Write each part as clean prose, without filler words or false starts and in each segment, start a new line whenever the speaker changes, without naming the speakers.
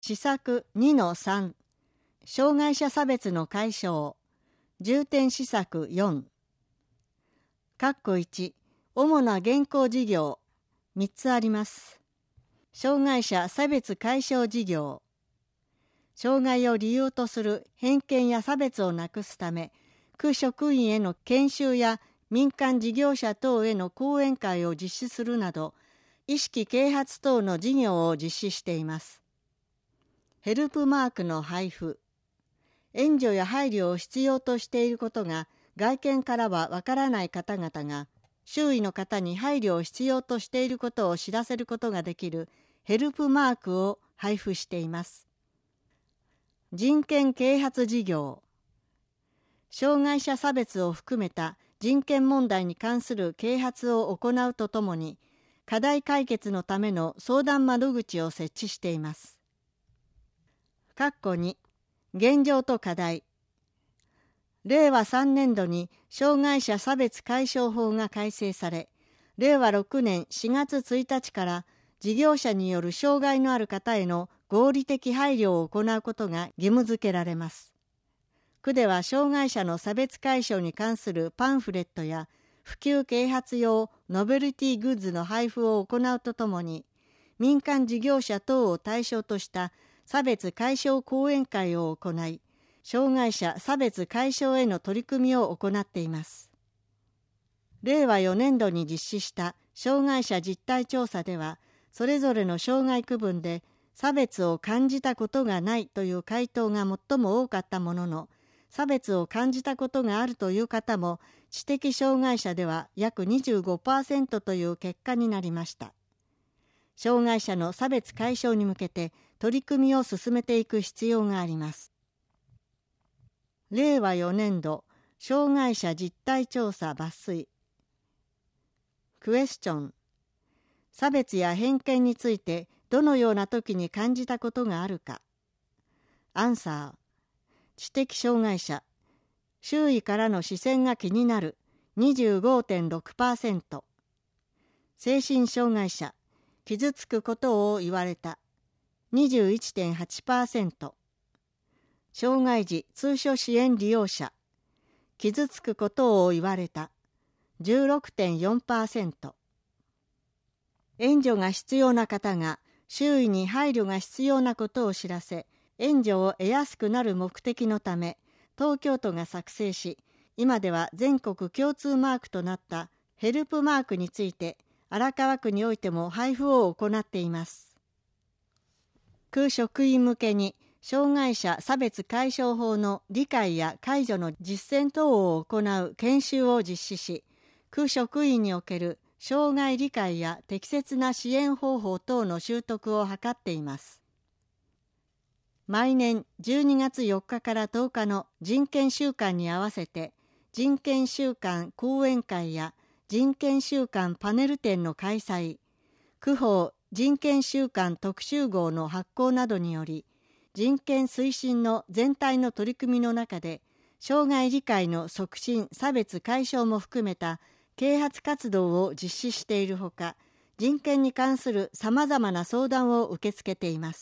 施策 2-3 障害者差別の解消重点施策4 1主な現行事業3つあります。障害者差別解消事業、障害を理由とする偏見や差別をなくすため、区職員への研修や民間事業者等への講演会を実施するなど、意識啓発等の事業を実施しています。ヘルプマークの配布、援助や配慮を必要としていることが外見からはわからない方々が、周囲の方に配慮を必要としていることを知らせることができるヘルプマークを配布しています。人権啓発事業、障害者差別を含めた人権問題に関する啓発を行うとともに、課題解決のための相談窓口を設置しています。2現状と課題、令和3年度に障害者差別解消法が改正され、令和6年4月1日から事業者による障害のある方への合理的配慮を行うことが義務付けられます。区では障害者の差別解消に関するパンフレットや普及啓発用ノベルティグッズの配布を行うとともに、民間事業者等を対象とした差別解消講演会を行い、障害者差別解消への取り組みを行っています。令和4年度に実施した障害者実態調査では、それぞれの障害区分で差別を感じたことがないという回答が最も多かったものの、差別を感じたことがあるという方も知的障害者では約 25% という結果になりました。障害者の差別解消に向けて取り組みを進めていく必要があります。令和4年度障害者実態調査抜粋。クエスチョン、差別や偏見についてどのような時に感じたことがあるか。アンサー、知的障害者、周囲からの視線が気になる 25.6%、精神障害者、傷つくことを言われた 21.8%、障害児通所支援利用者、傷つくことを言われた 16.4%、援助が必要な方が周囲に配慮が必要なことを知らせ、援助を得やすくなる目的のため、東京都が作成し、今では全国共通マークとなったヘルプマークについて、荒川区においても配布を行っています。区職員向けに、障害者差別解消法の理解や解除の実践等を行う研修を実施し、区職員における障害理解や適切な支援方法等の習得を図っています。毎年12月4日から10日の人権週間に合わせて、人権週間講演会や人権週間パネル展の開催、区法人権週間特集号の発行などにより、人権推進の全体の取り組みの中で、障害理解の促進・差別解消も含めた啓発活動を実施しているほか、人権に関するさまざまな相談を受け付けています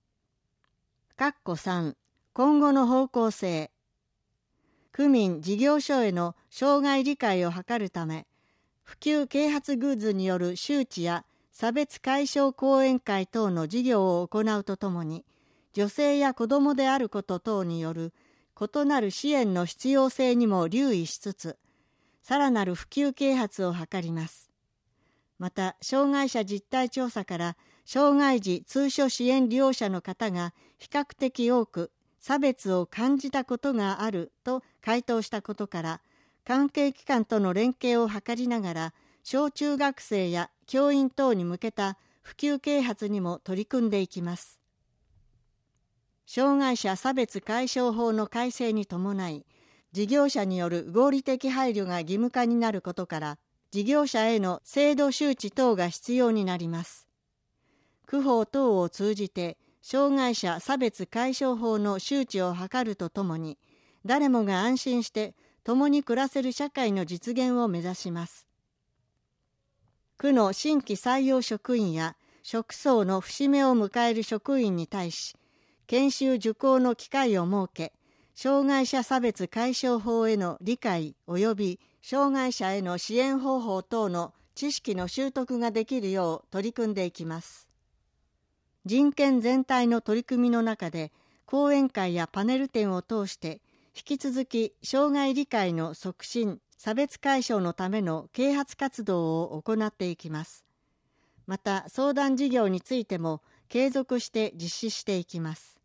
。3、今後の方向性。区民事業所への障害理解を図るため、普及啓発グッズによる周知や差別解消講演会等の事業を行うとともに、女性や子どもであること等による異なる支援の必要性にも留意しつつ、さらなる普及啓発を図ります。また、障害者実態調査から、障害児通所支援利用者の方が比較的多く差別を感じたことがあると回答したことから、関係機関との連携を図りながら、小中学生や教員等に向けた普及啓発にも取り組んでいきます。障害者差別解消法の改正に伴い、事業者による合理的配慮が義務化になることから、事業者への制度周知等が必要になります。区法等を通じて、障害者差別解消法の周知を図るとともに、誰もが安心して共に暮らせる社会の実現を目指します。区の新規採用職員や職層の節目を迎える職員に対し、 研修受講の機会を設け、障害者差別解消法への理解及び障害者への支援方法等の知識の習得ができるよう取り組んでいきます。人権全体の取り組みの中で、講演会やパネル展を通して、引き続き障害理解の促進、差別解消のための啓発活動を行っていきます。また、相談事業についても継続して実施していきます。